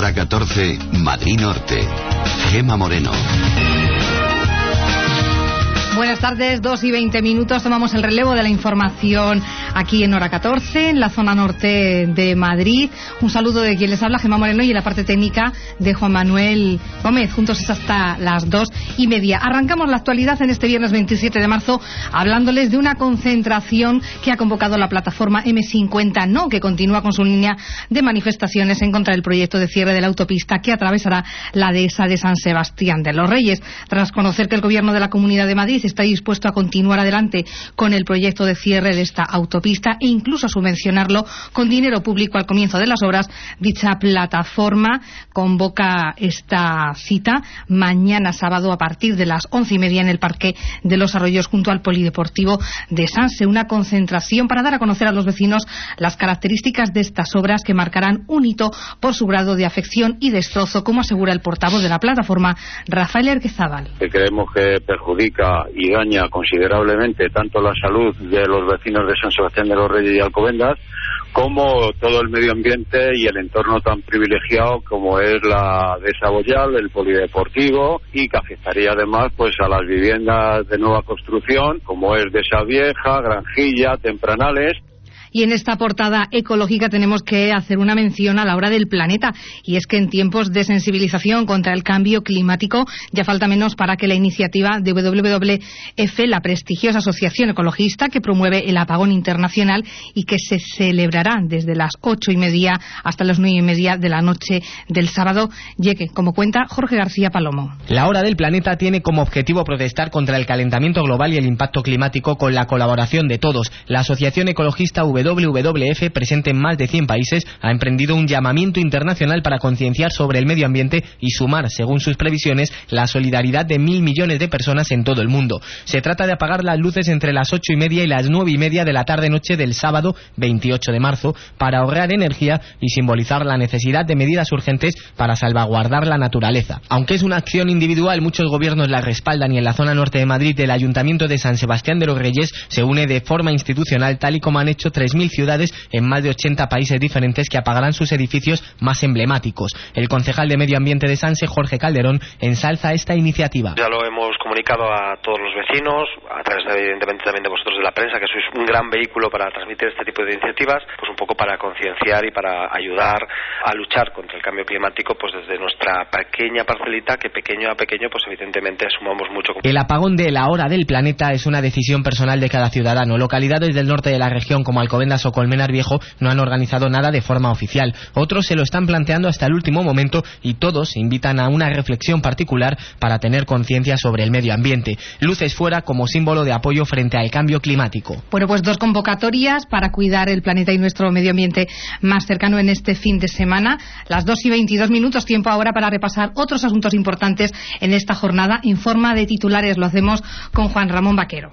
Hora 14, Madrid Norte. Gema Moreno. Buenas tardes, 2:20. Tomamos el relevo de la información aquí en Hora 14, en la zona norte de Madrid. Un saludo de quien les habla, Gema Moreno, y en la parte técnica de Juan Manuel Gómez. Juntos es hasta las 2:30. Arrancamos la actualidad en este viernes 27 de marzo hablándoles de una concentración que ha convocado la plataforma M50 No, que continúa con su línea de manifestaciones en contra del proyecto de cierre de la autopista que atravesará la dehesa de San Sebastián de los Reyes. Tras conocer que el Gobierno de la Comunidad de Madrid está dispuesto a continuar adelante con el proyecto de cierre de esta autopista e incluso a subvencionarlo con dinero público al comienzo de las obras, dicha plataforma convoca esta cita mañana sábado a partir de las 11:30 en el Parque de los Arroyos junto al Polideportivo de Sanse. Una concentración para dar a conocer a los vecinos las características de estas obras que marcarán un hito por su grado de afección y destrozo, como asegura el portavoz de la plataforma, Rafael Erquezábal. Creemos que perjudica y daña considerablemente tanto la salud de los vecinos de San Sebastián de los Reyes y Alcobendas como todo el medio ambiente y el entorno tan privilegiado como es la dehesa Boyal, el polideportivo, y que afectaría además pues a las viviendas de nueva construcción como es Dehesa Vieja, Granjilla, Tempranales. Y en esta portada ecológica tenemos que hacer una mención a la hora del planeta, y es que en tiempos de sensibilización contra el cambio climático ya falta menos para que la iniciativa de WWF, la prestigiosa asociación ecologista que promueve el apagón internacional y que se celebrará desde las 8:30 hasta las 9:30 de la noche del sábado, llegue, como cuenta Jorge García Palomo. La Hora del Planeta tiene como objetivo protestar contra el calentamiento global y el impacto climático con la colaboración de todos. La asociación ecologista WWF, presente en más de 100 países, ha emprendido un llamamiento internacional para concienciar sobre el medio ambiente y sumar, según sus previsiones, la solidaridad de 1.000 millones de personas en todo el mundo. Se trata de apagar las luces entre las 8:30 y las 9:30 de la tarde-noche del sábado 28 de marzo para ahorrar energía y simbolizar la necesidad de medidas urgentes para salvaguardar la naturaleza. Aunque es una acción individual, muchos gobiernos la respaldan y en la zona norte de Madrid el Ayuntamiento de San Sebastián de los Reyes se une de forma institucional, tal y como han hecho 3.000 ciudades en más de 80 países diferentes que apagarán sus edificios más emblemáticos. El concejal de Medio Ambiente de Sanse, Jorge Calderón, ensalza esta iniciativa. Ya lo hemos comunicado a todos los vecinos, a través evidentemente también de vosotros de la prensa, que sois un gran vehículo para transmitir este tipo de iniciativas, pues un poco para concienciar y para ayudar a luchar contra el cambio climático, pues desde nuestra pequeña parcelita, que pequeño a pequeño, pues evidentemente sumamos mucho. El apagón de la Hora del Planeta es una decisión personal de cada ciudadano. Localidades del norte de la región como Alcobendas o Colmenar Viejo no han organizado nada de forma oficial. Otros se lo están planteando hasta el último momento y todos invitan a una reflexión particular para tener conciencia sobre el medio ambiente. Luces fuera como símbolo de apoyo frente al cambio climático. Bueno, pues 2 convocatorias para cuidar el planeta y nuestro medio ambiente más cercano en este fin de semana. Las 2:22, tiempo ahora para repasar otros asuntos importantes en esta jornada en forma de titulares. Lo hacemos con Juan Ramón Vaquero.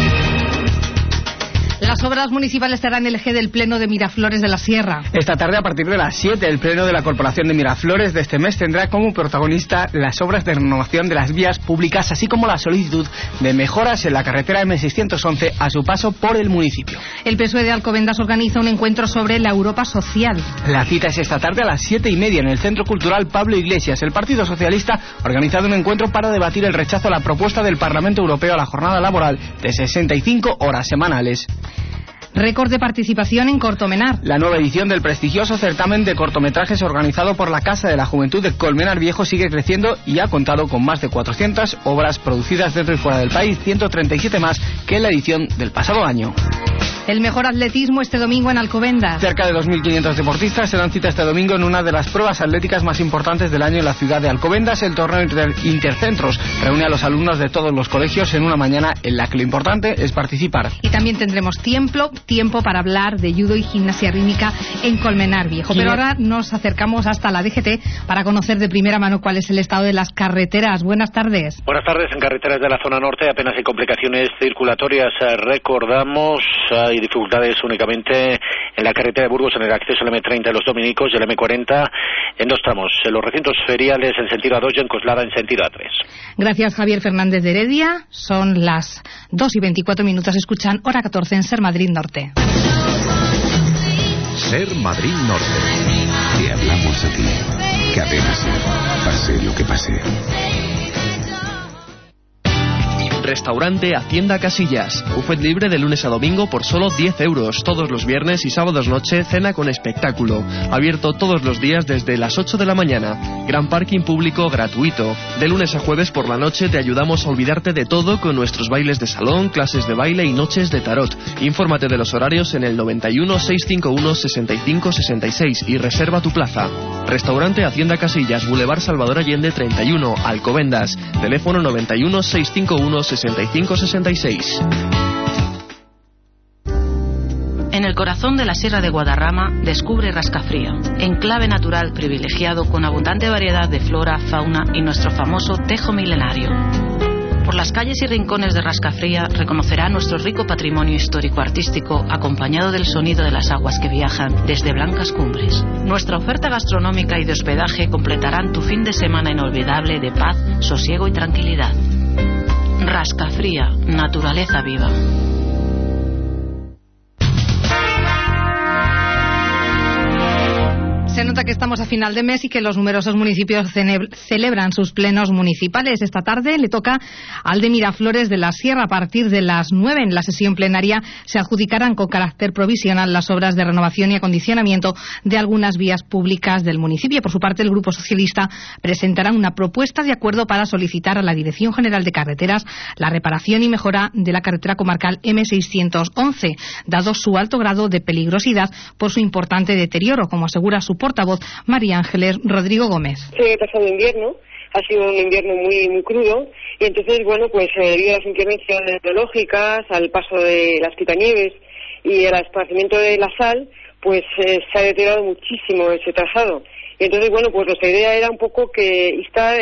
Las obras municipales estarán en el eje del Pleno de Miraflores de la Sierra. Esta tarde, a partir de las 7, el Pleno de la Corporación de Miraflores de este mes tendrá como protagonista las obras de renovación de las vías públicas, así como la solicitud de mejoras en la carretera M611 a su paso por el municipio. El PSOE de Alcobendas organiza un encuentro sobre la Europa social. La cita es esta tarde a las 7:30 en el Centro Cultural Pablo Iglesias. El Partido Socialista ha organizado un encuentro para debatir el rechazo a la propuesta del Parlamento Europeo a la jornada laboral de 65 horas semanales. Récord de participación en Cortomenar. La nueva edición del prestigioso certamen de cortometrajes organizado por la Casa de la Juventud de Colmenar Viejo sigue creciendo y ha contado con más de 400 obras producidas dentro y fuera del país, 137 más que en la edición del pasado año. El mejor atletismo este domingo en Alcobendas. Cerca de 2.500 deportistas se dan cita este domingo en una de las pruebas atléticas más importantes del año en la ciudad de Alcobendas. El torneo Intercentros reúne a los alumnos de todos los colegios en una mañana en la que lo importante es participar. Y también tendremos tiempo para hablar de judo y gimnasia rítmica en Colmenar Viejo. Pero ahora nos acercamos hasta la DGT para conocer de primera mano cuál es el estado de las carreteras. Buenas tardes. Buenas tardes. En carreteras de la zona norte apenas hay complicaciones circulatorias. Recordamos, hay dificultades únicamente en la carretera de Burgos en el acceso al M30 de los Dominicos y el M40 en 2 tramos. En los recintos feriales en sentido A2 y en Coslada en sentido A3. Gracias, Javier Fernández de Heredia. Son las 2:24. Escuchan Hora 14 en Ser Madrid Norte. Ser Madrid Norte. Te hablamos de ti. Cadena SER. Pase lo que pase. Restaurante Hacienda Casillas. Buffet libre de lunes a domingo por solo 10 euros. Todos los viernes y sábados noche, cena con espectáculo. Abierto todos los días desde las 8 de la mañana. Gran parking público gratuito. De lunes a jueves por la noche te ayudamos a olvidarte de todo con nuestros bailes de salón, clases de baile y noches de tarot. Infórmate de los horarios en el 91 651 65 66 y reserva tu plaza. Restaurante Hacienda Casillas, Boulevard Salvador Allende 31, Alcobendas. Teléfono 91 651 65 66. En el corazón de la Sierra de Guadarrama descubre Rascafría, enclave natural privilegiado con abundante variedad de flora, fauna y nuestro famoso tejo milenario. Por las calles y rincones de Rascafría reconocerá nuestro rico patrimonio histórico-artístico acompañado del sonido de las aguas que viajan desde blancas cumbres. Nuestra oferta gastronómica y de hospedaje completarán tu fin de semana inolvidable de paz, sosiego y tranquilidad. Rascafría, naturaleza viva. Se nota que estamos a final de mes y que los numerosos municipios celebran sus plenos municipales. Esta tarde le toca al de Miraflores de la Sierra. A partir de las 9 en la sesión plenaria se adjudicarán con carácter provisional las obras de renovación y acondicionamiento de algunas vías públicas del municipio. Por su parte, el Grupo Socialista presentará una propuesta de acuerdo para solicitar a la Dirección General de Carreteras la reparación y mejora de la carretera comarcal M611, dado su alto grado de peligrosidad por su importante deterioro, como asegura su portavoz María Ángeles Rodrigo Gómez. El pasado invierno ha sido un invierno muy crudo y entonces, pues debido a las intervenciones biológicas, al paso de las quitanieves y al esparcimiento de la sal, pues se ha deteriorado muchísimo ese trazado. Y entonces, pues nuestra idea era un poco que instar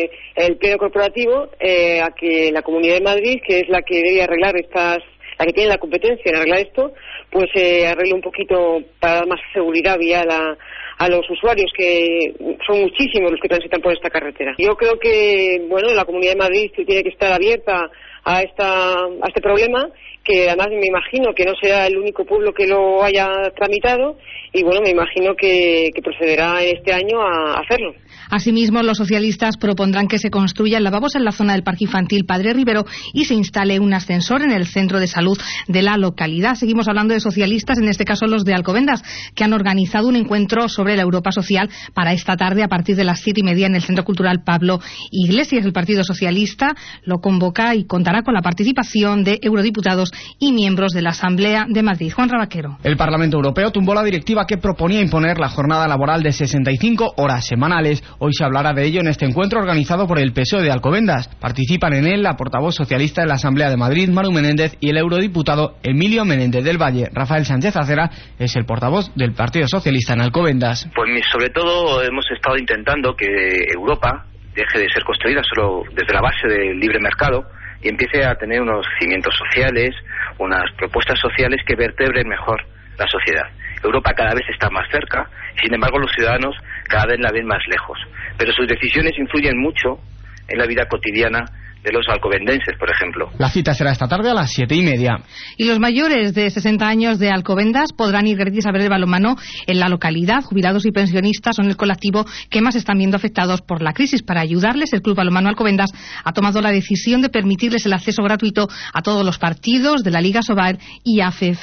el pleno corporativo a que la Comunidad de Madrid, que es la que debe arreglar la que tiene la competencia en arreglar esto, pues arregle un poquito para dar más seguridad vial a los usuarios, que son muchísimos los que transitan por esta carretera. Yo creo que, la Comunidad de Madrid tiene que estar abierta a este problema, que además me imagino que no será el único pueblo que lo haya tramitado y me imagino que procederá este año a hacerlo. Asimismo, los socialistas propondrán que se construyan lavabos en la zona del Parque Infantil Padre Rivero y se instale un ascensor en el centro de salud de la localidad. Seguimos hablando de socialistas, en este caso los de Alcobendas, que han organizado un encuentro sobre la Europa social para esta tarde a partir de las 7:30 en el Centro Cultural Pablo Iglesias. El Partido Socialista lo convoca y contará con la participación de eurodiputados y miembros de la Asamblea de Madrid. Juan Rabaquero. El Parlamento Europeo tumbó la directiva que proponía imponer la jornada laboral de 65 horas semanales. Hoy se hablará de ello en este encuentro organizado por el PSOE de Alcobendas. Participan en él la portavoz socialista de la Asamblea de Madrid, Manu Menéndez, y el eurodiputado Emilio Menéndez del Valle. Rafael Sánchez Acera es el portavoz del Partido Socialista en Alcobendas. Pues sobre todo hemos estado intentando que Europa deje de ser construida solo desde la base del libre mercado y empiece a tener unos cimientos sociales, unas propuestas sociales que vertebren mejor la sociedad. Europa cada vez está más cerca, sin embargo los ciudadanos cada vez la ven más lejos, pero sus decisiones influyen mucho en la vida cotidiana de los alcobendenses, por ejemplo. La cita será esta tarde a las 7:30. Y los mayores de 60 años de Alcobendas podrán ir gratis a ver el balonmano en la localidad. Jubilados y pensionistas son el colectivo que más están viendo afectados por la crisis. Para ayudarles, el Club Balonmano Alcobendas ha tomado la decisión de permitirles el acceso gratuito a todos los partidos de la Liga Sobal y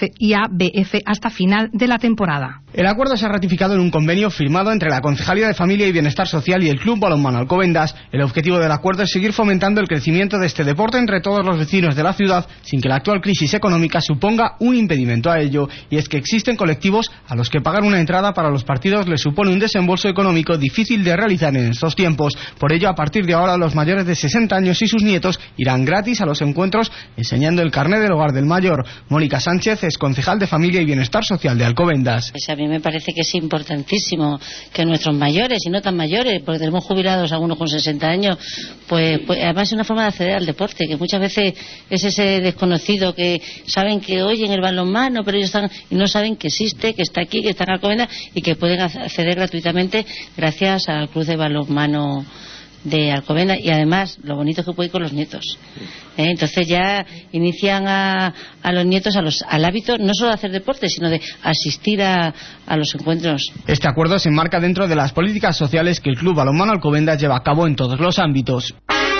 ABF hasta final de la temporada. El acuerdo se ha ratificado en un convenio firmado entre la Concejalía de Familia y Bienestar Social y el Club Balonmano Alcobendas. El objetivo del acuerdo es seguir fomentando el crecimiento de este deporte entre todos los vecinos de la ciudad, sin que la actual crisis económica suponga un impedimento a ello. Y es que existen colectivos a los que pagar una entrada para los partidos les supone un desembolso económico difícil de realizar en estos tiempos. Por ello, a partir de ahora, los mayores de 60 años y sus nietos irán gratis a los encuentros enseñando el carné del hogar del mayor. Mónica Sánchez es concejal de Familia y Bienestar Social de Alcobendas. A mí me parece que es importantísimo que nuestros mayores y no tan mayores, porque tenemos jubilados algunos con 60 años, pues además es una forma de acceder al deporte, que muchas veces es ese desconocido que saben que oyen el balonmano, pero ellos están y no saben que existe, que está aquí, que está en Alcobendas y que pueden acceder gratuitamente gracias al Club de Balonmano de Alcobendas, y además lo bonito es que puede ir con los nietos. Entonces ya inician a los nietos al hábito no solo de hacer deporte, sino de asistir a los encuentros. Este acuerdo se enmarca dentro de las políticas sociales que el Club Balonmano Alcobendas lleva a cabo en todos los ámbitos.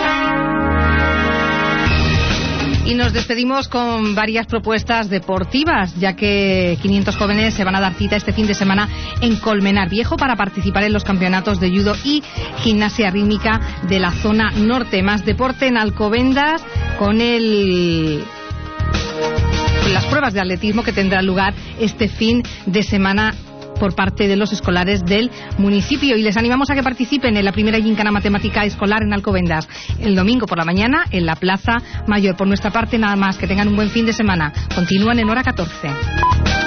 Y nos despedimos con varias propuestas deportivas, ya que 500 jóvenes se van a dar cita este fin de semana en Colmenar Viejo para participar en los campeonatos de judo y gimnasia rítmica de la zona norte. Más deporte en Alcobendas con las pruebas de atletismo que tendrán lugar este fin de semana por parte de los escolares del municipio, y les animamos a que participen en la primera gincana matemática escolar en Alcobendas el domingo por la mañana en la Plaza Mayor. Por nuestra parte nada más, que tengan un buen fin de semana. Continúan en Hora 14.